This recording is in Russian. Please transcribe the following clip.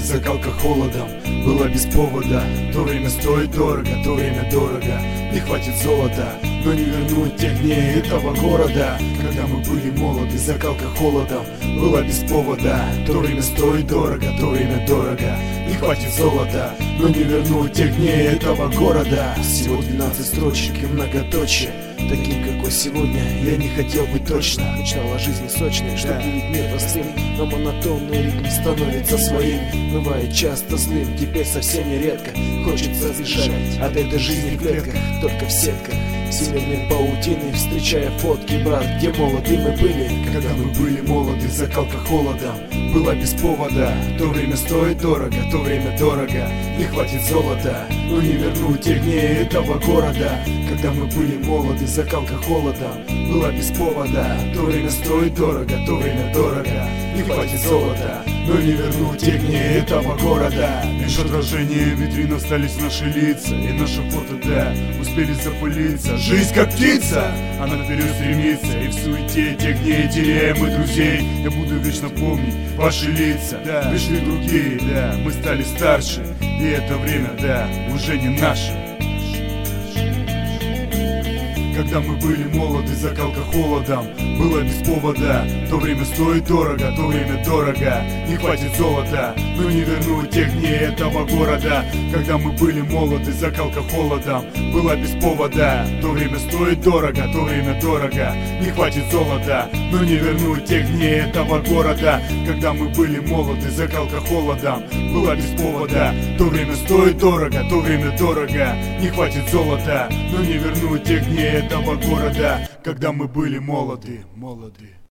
закалка холодом была без повода. То время стоит дорого, то время дорого. Не хватит золота, но не вернуть тех дней этого города. Когда мы были молоды, закалка холодом была без повода. То время стоит дорого, то время дорого. Не хватит золота, но не вернуть тех дней этого города. Всего 12 строчек и многоточие. Таким, какой сегодня, я не хотел быть точно. Мечтал о жизни сочной, что будет мир простым. Но монотонный ритм становится своим. Бывает часто злым, теперь совсем нередко хочется сбежать от этой жизни в клетках, только в сетках всемирной паутины, встречая фотки, брат, где молоды мы были. Когда мы были молоды, закалка холодом была без повода. То время стоит дорого, то время дорого. Не хватит золота, но не вернуть тех дней этого города. Когда мы были молоды, закалка холодом была без повода. То время стоит дорого, то время дорого. Не хватит золота, но не вернуть тех дней этого города. Лишь отражение витрин остались наши лица. И наши фото, да, успели запылиться. Жизнь как птица, она вперед стремится. И в суете тех дней теряем мы друзей. Я буду вечно помнить ваши лица, да. Пришли другие, да, мы стали старше. И это время, да, уже не наше. Когда мы были молоды, закалка холодом была без повода. То время стоит дорого, то время дорого. Не хватит золота, но не вернуть тех дней этого города. Когда мы были молоды, закалка холодом была без повода. То время стоит дорого, то время дорого. Не хватит золота, но не вернуть тех дней этого города. Когда мы были молоды, закалка холодом была без повода. То время стоит дорого, то время дорого. Не хватит золота, но не вернуть тех дней этого города. Когда мы были молоды.